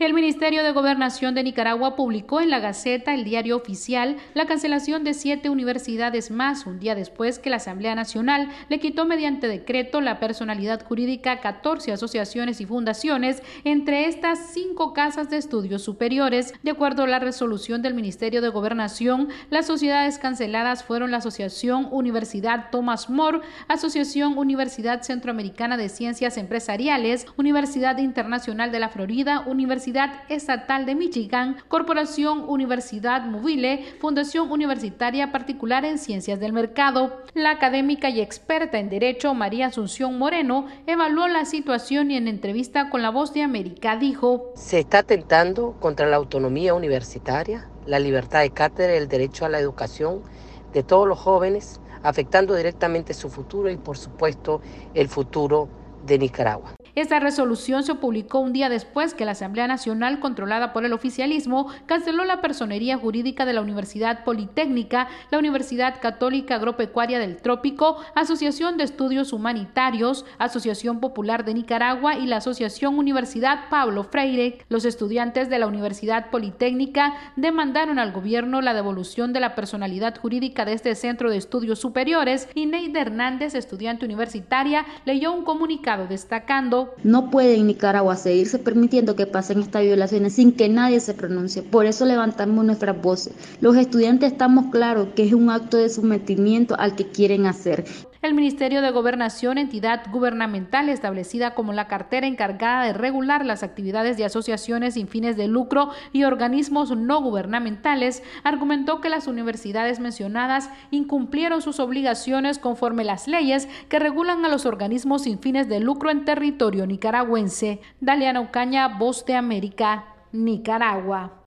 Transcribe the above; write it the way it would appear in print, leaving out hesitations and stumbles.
El Ministerio de Gobernación de Nicaragua publicó en la Gaceta, el diario oficial, la cancelación de 7 universidades más, un día después que la Asamblea Nacional le quitó mediante decreto la personalidad jurídica a 14 asociaciones y fundaciones, entre estas 5 casas de estudios superiores. De acuerdo a la resolución del Ministerio de Gobernación, las sociedades canceladas fueron la Asociación Universidad Thomas More, Asociación Universidad Centroamericana de Ciencias Empresariales, Universidad Internacional de la Florida, Universidad Estatal de Michigan, Corporación Universidad Mobile, Fundación Universitaria Particular en Ciencias del Mercado. La académica y experta en Derecho María Asunción Moreno evaluó la situación y en entrevista con La Voz de América dijo: se está atentando contra la autonomía universitaria, la libertad de cátedra y el derecho a la educación de todos los jóvenes, afectando directamente su futuro y, por supuesto, el futuro de Nicaragua. Esta resolución se publicó un día después que la Asamblea Nacional, controlada por el oficialismo, canceló la personería jurídica de la Universidad Politécnica, la Universidad Católica Agropecuaria del Trópico, Asociación de Estudios Humanitarios, Asociación Popular de Nicaragua y la Asociación Universidad Pablo Freire. Los estudiantes de la Universidad Politécnica demandaron al gobierno la devolución de la personalidad jurídica de este centro de estudios superiores. Ineida Hernández, estudiante universitaria, leyó un comunicado destacando: no puede en Nicaragua seguirse permitiendo que pasen estas violaciones sin que nadie se pronuncie. Por eso levantamos nuestras voces. Los estudiantes estamos claros que es un acto de sometimiento al que quieren hacer. El Ministerio de Gobernación, entidad gubernamental establecida como la cartera encargada de regular las actividades de asociaciones sin fines de lucro y organismos no gubernamentales, argumentó que las universidades mencionadas incumplieron sus obligaciones conforme las leyes que regulan a los organismos sin fines de lucro en territorio nicaragüense. Daliana Ocaña, Voz de América, Nicaragua.